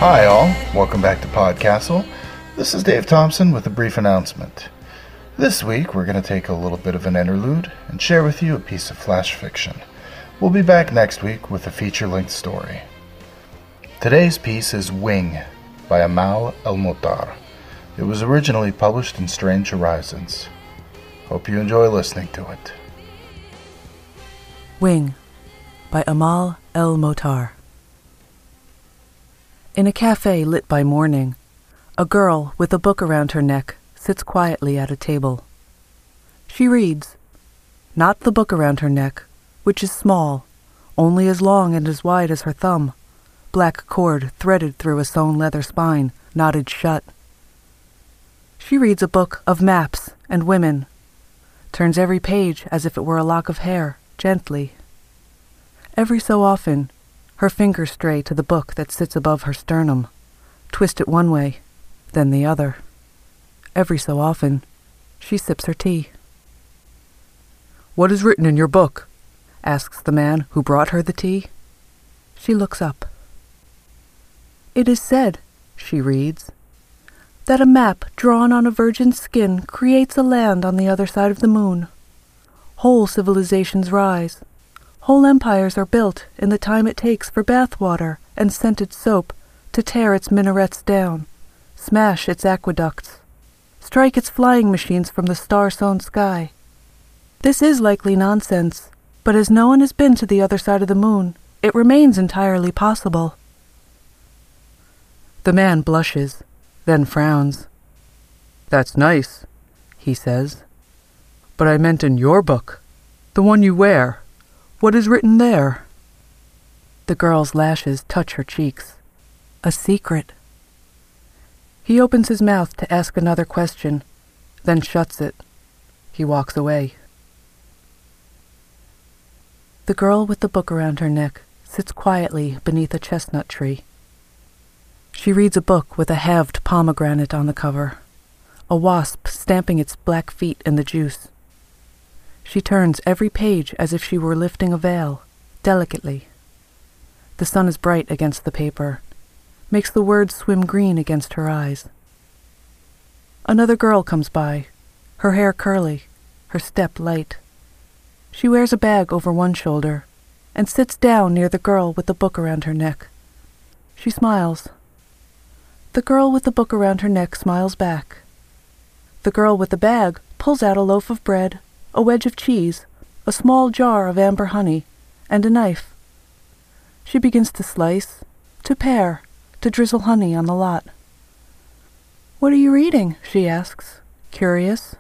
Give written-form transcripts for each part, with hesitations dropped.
Hi all, welcome back to Podcastle. This is Dave Thompson with a brief announcement. This week we're going to take a little bit of an interlude and share with you a piece of flash fiction. We'll be back next week with a feature-length story. Today's piece is Wing by Amal El-Mohtar. It was originally published in Strange Horizons. Hope you enjoy listening to it. Wing by Amal El-Mohtar. In a cafe lit by morning, a girl with a book around her neck sits quietly at a table. She reads, not the book around her neck, which is small, only as long and as wide as her thumb, black cord threaded through a sewn leather spine, knotted shut. She reads a book of maps and women, turns every page as if it were a lock of hair, gently. Every so often, her fingers stray to the book that sits above her sternum, twist it one way, then the other. Every so often, she sips her tea. "What is written in your book?" asks the man who brought her the tea. She looks up. "It is said," she reads, "that a map drawn on a virgin's skin creates a land on the other side of the moon. Whole civilizations rise. Whole empires are built in the time it takes for bath water and scented soap to tear its minarets down, smash its aqueducts, strike its flying machines from the star-sown sky. This is likely nonsense, but as no one has been to the other side of the moon, it remains entirely possible." The man blushes, then frowns. "That's nice," he says. "But I meant in your book, the one you wear. What is written there?" The girl's lashes touch her cheeks. A secret. He opens his mouth to ask another question, then shuts it. He walks away. The girl with the book around her neck sits quietly beneath a chestnut tree. She reads a book with a halved pomegranate on the cover, a wasp stamping its black feet in the juice. She turns every page as if she were lifting a veil, delicately. The sun is bright against the paper, makes the words swim green against her eyes. Another girl comes by, her hair curly, her step light. She wears a bag over one shoulder and sits down near the girl with the book around her neck. She smiles. The girl with the book around her neck smiles back. The girl with the bag pulls out a loaf of bread, a wedge of cheese, a small jar of amber honey, and a knife. She begins to slice, to pare, to drizzle honey on the lot. "What are you reading?" she asks, curious.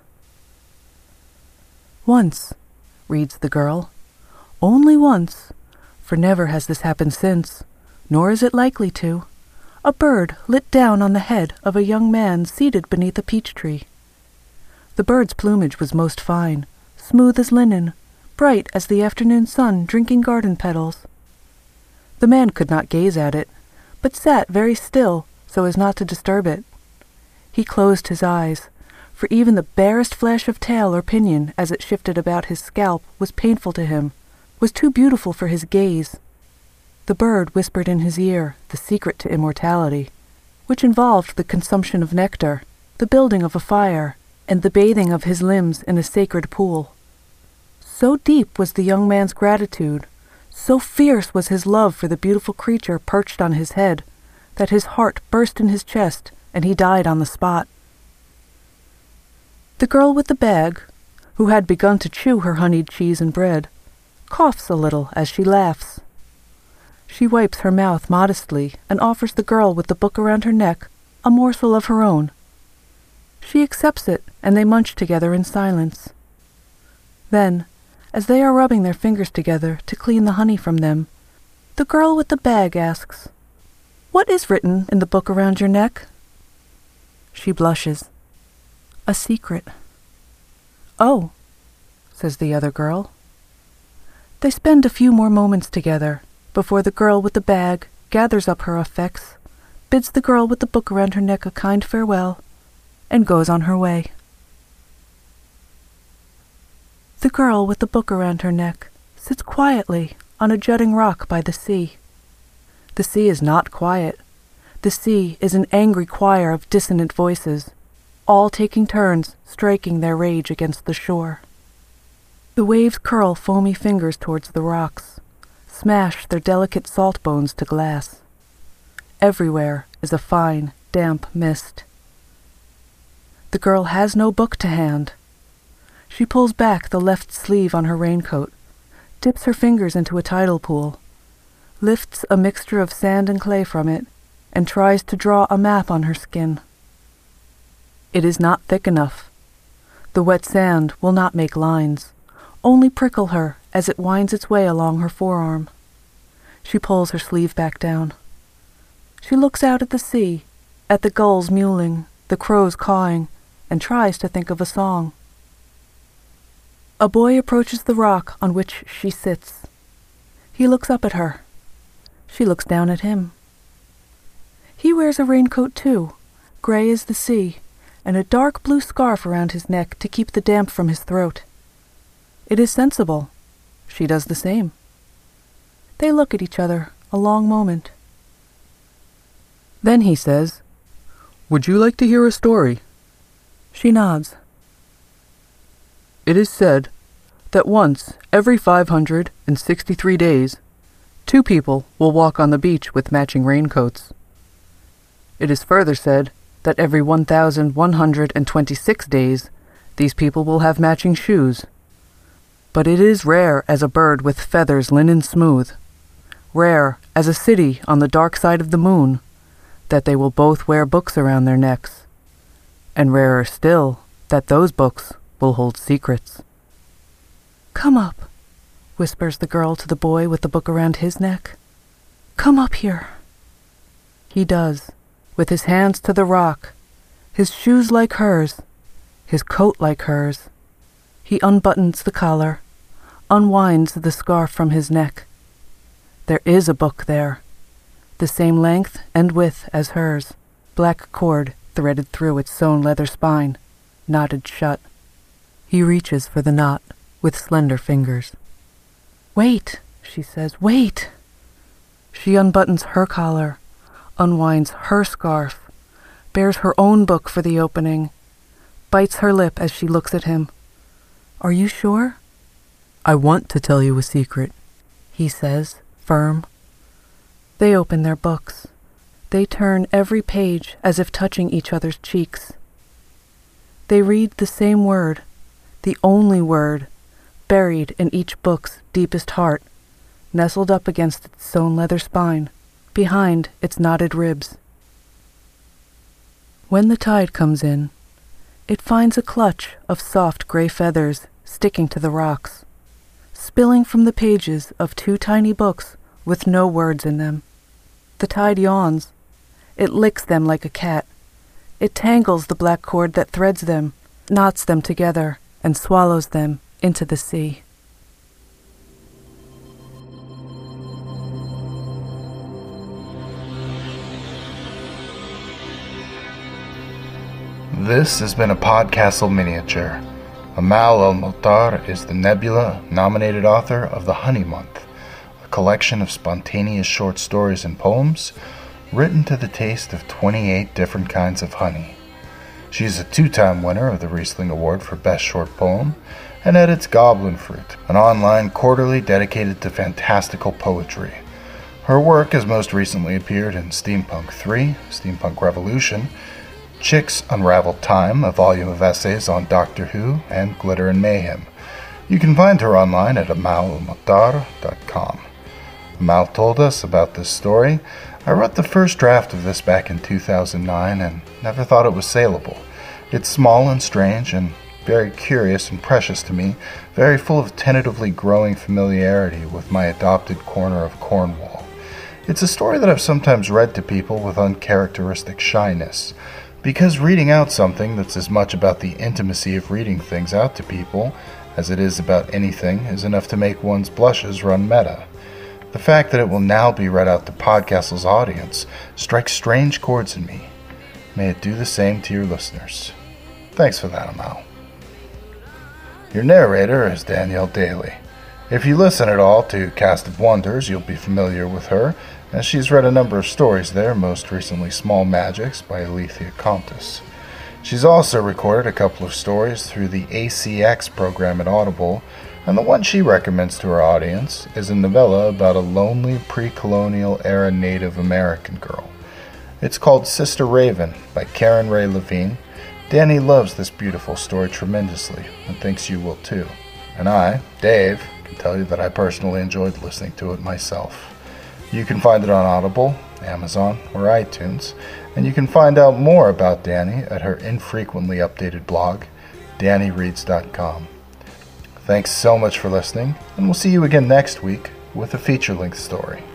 "Once," reads the girl, "only once, for never has this happened since, nor is it likely to, a bird lit down on the head of a young man seated beneath a peach tree. The bird's plumage was most fine, smooth as linen, bright as the afternoon sun drinking garden petals. The man could not gaze at it, but sat very still so as not to disturb it. He closed his eyes, for even the barest flash of tail or pinion as it shifted about his scalp was painful to him, was too beautiful for his gaze. The bird whispered in his ear the secret to immortality, which involved the consumption of nectar, the building of a fire, and the bathing of his limbs in a sacred pool. So deep was the young man's gratitude, so fierce was his love for the beautiful creature perched on his head, that his heart burst in his chest and he died on the spot." The girl with the bag, who had begun to chew her honeyed cheese and bread, coughs a little as she laughs. She wipes her mouth modestly and offers the girl with the book around her neck a morsel of her own. She accepts it, and they munch together in silence. Then, as they are rubbing their fingers together to clean the honey from them, the girl with the bag asks, "What is written in the book around your neck?" She blushes. "A secret." "Oh," says the other girl. They spend a few more moments together before the girl with the bag gathers up her effects, bids the girl with the book around her neck a kind farewell, and goes on her way. The girl with the book around her neck sits quietly on a jutting rock by the sea. The sea is not quiet. The sea is an angry choir of dissonant voices, all taking turns striking their rage against the shore. The waves curl foamy fingers towards the rocks, smash their delicate salt bones to glass. Everywhere is a fine, damp mist. The girl has no book to hand. She pulls back the left sleeve on her raincoat, dips her fingers into a tidal pool, lifts a mixture of sand and clay from it, and tries to draw a map on her skin. It is not thick enough. The wet sand will not make lines, only prickle her as it winds its way along her forearm. She pulls her sleeve back down. She looks out at the sea, at the gulls mewling, the crows cawing, and tries to think of a song. A boy approaches the rock on which she sits. He looks up at her. She looks down at him. He wears a raincoat too, gray as the sea, and a dark blue scarf around his neck to keep the damp from his throat. It is sensible. She does the same. They look at each other a long moment. Then he says, "Would you like to hear a story?" She nods. It is said that once every 563 days, 2 people will walk on the beach with matching raincoats. It is further said that every 1,126 days, these people will have matching shoes. But it is rare as a bird with feathers linen smooth, rare as a city on the dark side of the moon, that they will both wear books around their necks, and rarer still that those books will hold secrets. "Come up," whispers the girl to the boy with the book around his neck. "Come up here." He does, with his hands to the rock, his shoes like hers, his coat like hers. He unbuttons the collar, unwinds the scarf from his neck. There is a book there, the same length and width as hers, black cord threaded through its sewn leather spine, knotted shut. He reaches for the knot with slender fingers. "Wait," she says, "wait." She unbuttons her collar, unwinds her scarf, bears her own book for the opening, bites her lip as she looks at him. "Are you sure?" "I want to tell you a secret," he says, firm. They open their books. They turn every page as if touching each other's cheeks. They read the same word, the only word, buried in each book's deepest heart, nestled up against its sewn leather spine, behind its knotted ribs. When the tide comes in, it finds a clutch of soft gray feathers sticking to the rocks, spilling from the pages of 2 tiny books with no words in them. The tide yawns. It licks them like a cat. It tangles the black cord that threads them, knots them together, and swallows them into the sea. This has been a Podcastle miniature. Amal El-Mohtar is the Nebula-nominated author of The Honey Month, a collection of spontaneous short stories and poems written to the taste of 28 different kinds of honey. She is a 2-time winner of the Riesling Award for Best Short Poem and edits Goblin Fruit, an online quarterly dedicated to fantastical poetry. Her work has most recently appeared in Steampunk 3, Steampunk Revolution, Chick's Unraveled Time, a volume of essays on Doctor Who, and Glitter and Mayhem. You can find her online at amalelmohtar.com. Amal told us about this story. I wrote the first draft of this back in 2009 and never thought it was saleable. It's small and strange and very curious and precious to me, very full of tentatively growing familiarity with my adopted corner of Cornwall. It's a story that I've sometimes read to people with uncharacteristic shyness, because reading out something that's as much about the intimacy of reading things out to people as it is about anything is enough to make one's blushes run meta. The fact that it will now be read out to Podcastle's audience strikes strange chords in me. May it do the same to your listeners. Thanks for that, Amal. Your narrator is Danielle Daly, If you listen at all to Cast of Wonders, you'll be familiar with her, as she's read a number of stories there, most recently Small Magics by Alethea Contis. She's also recorded a couple of stories through the ACX program at Audible, and the one she recommends to her audience is a novella about a lonely pre-colonial era Native American girl. It's called Sister Raven by Karen Ray Levine. Danny loves this beautiful story tremendously and thinks you will too. And I, Dave, can tell you that I personally enjoyed listening to it myself. You can find it on Audible, Amazon, or iTunes, and you can find out more about Danny at her infrequently updated blog, DannyReads.com. Thanks so much for listening, and we'll see you again next week with a feature-length story.